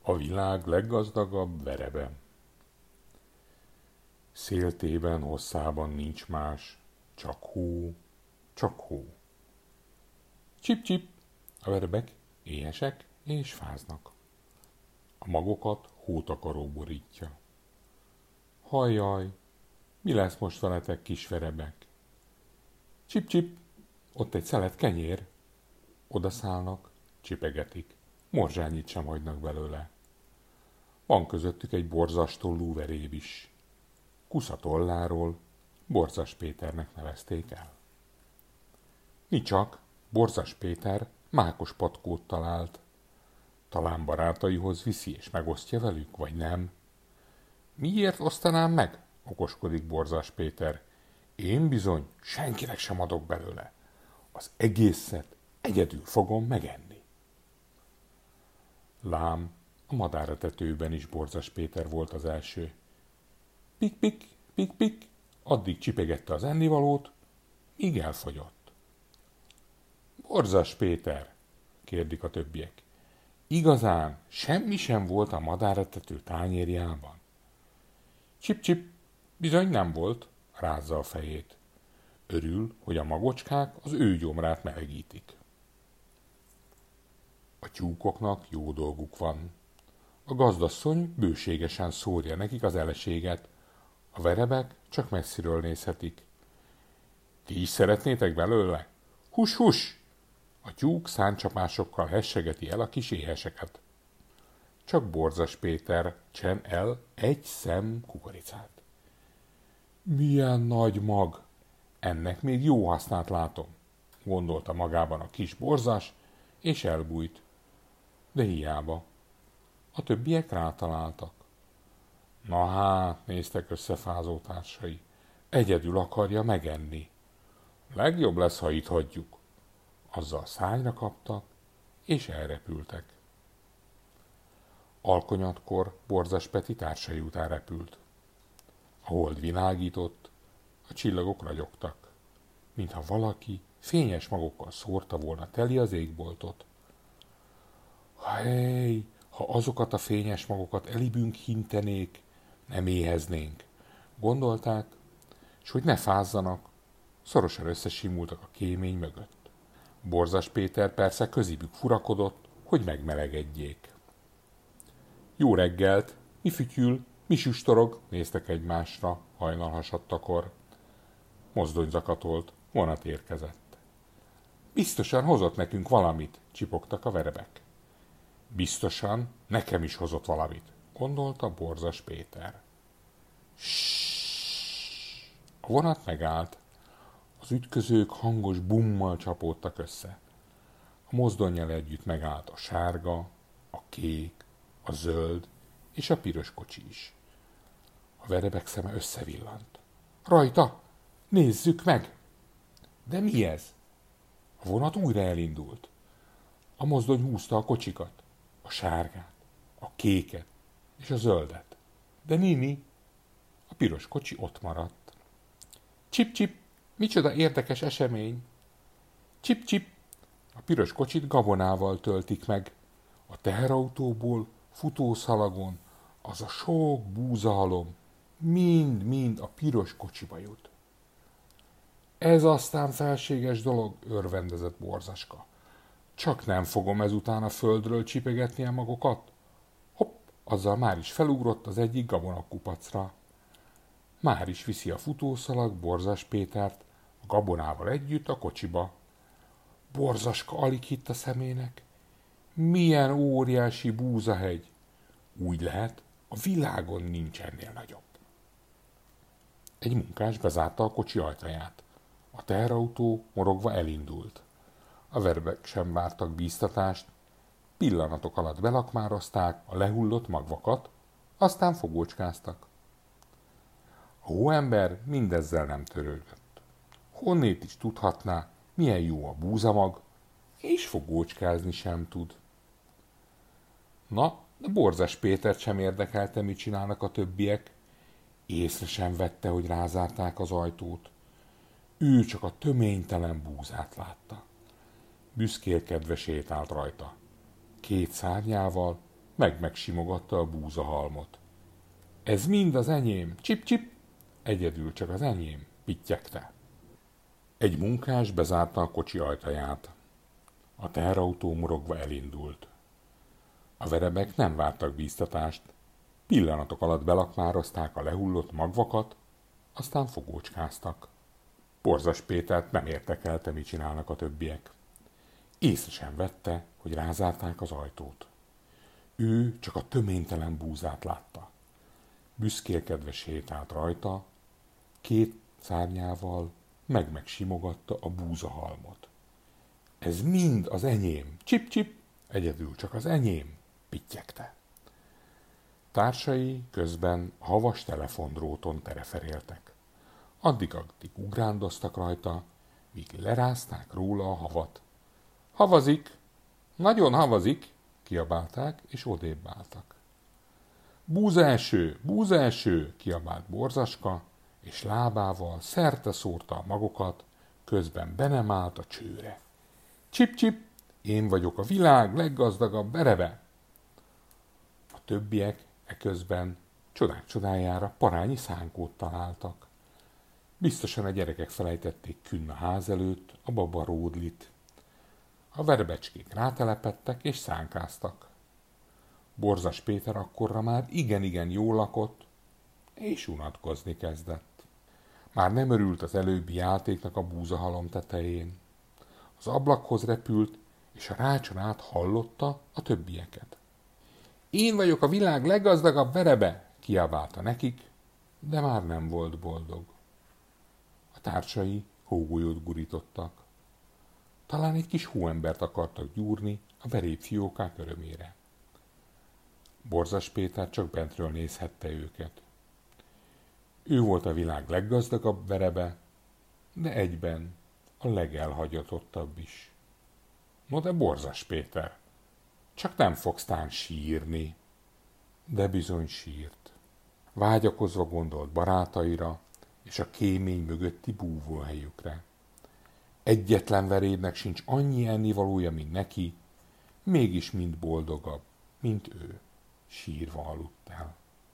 A világ leggazdagabb verebe. Széltében, hosszában nincs más, csak hó, csak hó. Csip-csip, a verebek éhesek és fáznak. A magokat hótakaró borítja. Hajjaj, mi lesz most veletek, kis verebek? Csip-csip, ott egy szelet kenyér. Odaszállnak, csipegetik, morzsányit sem hagynak belőle. Van közöttük egy borzasztollú veréb is. Kusza tolláról Borzas Péternek nevezték el. Nicsak, Borzas Péter mákos patkót talált. Talán barátaihoz viszi és megosztja velük, vagy nem? Miért osztanám meg? Okoskodik Borzas Péter. Én bizony senkinek sem adok belőle. Az egészet egyedül fogom megenni. Lám, a madáretetőben is Borzas Péter volt az első. Pik-pik, pik-pik, addig csipegette az ennivalót, míg elfogyott. Borzas Péter, kérdik a többiek, igazán semmi sem volt a madáretető tányérjában? Csip-csip, bizony nem volt, rázza a fejét. Örül, hogy a magocskák az ő gyomrát melegítik. A tyúkoknak jó dolguk van. A gazdasszony bőségesen szórja nekik az eleséget, a verebek csak messziről nézhetik. Ti is szeretnétek belőle? Hus, hus! A tyúk száncsapásokkal hessegeti el a kis éheseket. Csak Borzas Péter csen el egy szem kukoricát. Milyen nagy mag! Ennek még jó hasznát látom, gondolta magában a kis borzas, és elbújt. De hiába. A többiek rátaláltak. Na hát, néztek összefázó társai. Egyedül akarja megenni. Legjobb lesz, ha itt hagyjuk. Azzal szányra kaptak, és elrepültek. Alkonyatkor Borzas Peti társai után repült. A hold világított, a csillagok ragyogtak, mintha valaki fényes magokkal szórta volna teli az égboltot. Hey, ha azokat a fényes magokat elibünk hintenék, nem éheznénk, gondolták, és hogy ne fázzanak, szorosan összesimultak a kémény mögött. Borzas Péter persze közibük furakodott, hogy megmelegedjék. Jó reggelt, mi fütyül, mi süstorog, néztek egymásra hajnalhasadtakor. Mozdony zakatolt, vonat érkezett. Biztosan hozott nekünk valamit, csipogtak a verebek. Biztosan nekem is hozott valamit, gondolta Borzas Péter. Ssss! A vonat megállt. Az ütközők hangos bummal csapódtak össze. A mozdonnyal együtt megállt a sárga, a kék, a zöld és a piros kocsi is. A verebek szeme összevillant. Rajta! Nézzük meg! De mi ez? A vonat újra elindult. A mozdony húzta a kocsikat, a sárgát, a kéket és a zöldet. De Nini, a piros kocsi ott maradt. Csip-csip, micsoda érdekes esemény! Csip-csip, a piros kocsit gabonával töltik meg. A teherautóból, futószalagon, az a sok búzahalom mind-mind a piros kocsiba jut. Ez aztán felséges dolog, örvendezett Borzaska. Csak nem fogom ezután a földről csipegetni a magokat. Hopp, azzal már is felugrott az egyik gabonakupacra. Már is viszi a futószalag Borzas Pétert a gabonával együtt a kocsiba. Borzaska alig hitt a szemének. Milyen óriási búzahegy! Úgy lehet, a világon nincs ennél nagyobb. Egy munkás bezárta a kocsi ajtaját. A teherautó morogva elindult. A verebek sem vártak bíztatást, pillanatok alatt belakmározták a lehullott magvakat, aztán fogócskáztak. A hóember mindezzel nem törődött. Honnét is tudhatná, milyen jó a búzamag, és fogócskázni sem tud. Na, de Borzas Pétert sem érdekelte, mit csinálnak a többiek. Észre sem vette, hogy rázárták az ajtót. Ő csak a töménytelen búzát látta. Büszkélkedve sétált rajta. Két szárnyával megsimogatta a búzahalmot. Ez mind az enyém, csip-csip, egyedül csak az enyém, pittyegte. Egy munkás bezárta a kocsi ajtaját. A teherautó morogva elindult. A verebek nem vártak bíztatást, pillanatok alatt belakmározták a lehullott magvakat, aztán fogócskáztak. Borzas Pétert nem érdekelte, mit csinálnak a többiek. Észre sem vette, hogy rázárták az ajtót. Ő csak a töménytelen búzát látta. Büszkélkedve sétált rajta, két szárnyával megsimogatta a búzahalmot. Ez mind az enyém, csip-csip, egyedül csak az enyém, pittyegte. Társai közben a havas telefondróton tereferéltek. Addig ugrándoztak rajta, míg lerázták róla a havat. Havazik, nagyon havazik, kiabálták, és odébb álltak. Búza eső, kiabált Borzaska, és lábával szerte szórta a magokat, közben be nem állt a csőre. Csip-csip, én vagyok a világ leggazdagabb verebe. A többiek eközben csodák csodájára parányi szánkót találtak. Biztosan a gyerekek felejtették künn a ház előtt a baba ródlit. A verebecskék rátelepedtek és szánkáztak. Borzas Péter akkorra már igen-igen jól lakott, és unatkozni kezdett. Már nem örült az előbbi játéknak a búzahalom tetején. Az ablakhoz repült, és a rácson át hallotta a többieket. Én vagyok a világ leggazdagabb verebe, kiabálta nekik, de már nem volt boldog. A társai hógolyót gurítottak. Talán egy kis hóembert akartak gyúrni a verépfiókák örömére. Borzas Péter csak bentről nézhette őket. Ő volt a világ leggazdagabb verebe, de egyben a legelhagyatottabb is. No de Borzas Péter, csak nem fogsz tán sírni. De bizony sírt. Vágyakozva gondolt barátaira és a kémény mögötti búvóhelyükre. Egyetlen verédnek sincs annyi ennivalója, mint neki, mégis mind boldogabb, mint ő. Sírva aludt el.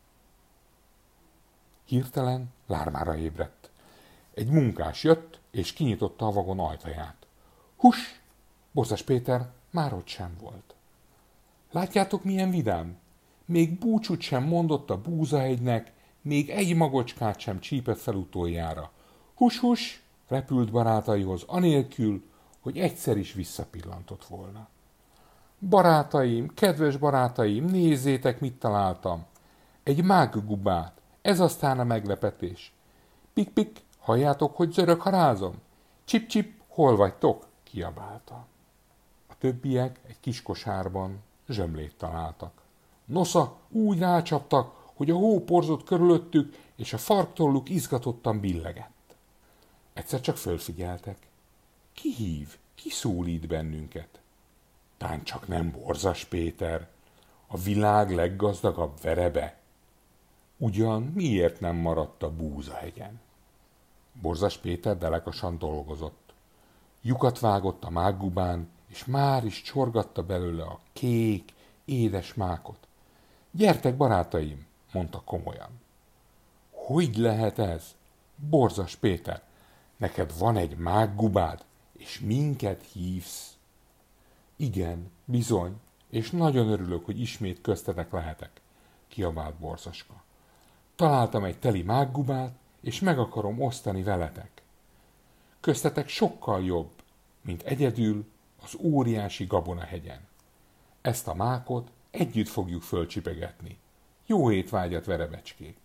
Hirtelen lármára ébredt. Egy munkás jött, és kinyitotta a vagon ajtaját. Hus! Borzas Péter már ott sem volt. Látjátok, milyen vidám? Még búcsút sem mondott a búzahegynek, még egy magocskát sem csípett fel utoljára. Hus-hus! Repült barátaihoz, anélkül, hogy egyszer is visszapillantott volna. Barátaim, kedves barátaim, nézzétek, mit találtam. Egy mággubát, ez aztán a meglepetés. Pik-pik, halljátok, hogy zörög harázom? Csip-csip, hol vagytok? Kiabálta. A többiek egy kis kosárban zsömlét találtak. Nosza, úgy rácsaptak, hogy a hó porzott körülöttük, és a farktolluk izgatottan billegett. Egyszer csak fölfigyeltek. Ki hív? Ki szólít bennünket? Tán csak nem Borzas Péter, a világ leggazdagabb verebe. Ugyan miért nem maradt a búzahegyen? Borzas Péter delekasan dolgozott. Lyukat vágott a mággubán, és már is csorgatta belőle a kék, édes mákot. Gyertek, barátaim, mondta komolyan. Hogy lehet ez? Borzas Péter, neked van egy mággubád, és minket hívsz? Igen, bizony, és nagyon örülök, hogy ismét köztetek lehetek, kiabált Borzaska. Találtam egy teli mággubát, és meg akarom osztani veletek. Köztetek sokkal jobb, mint egyedül az óriási Gabonahegyen. Ezt a mákot együtt fogjuk fölcsipegetni. Jó étvágyat, verebecskék!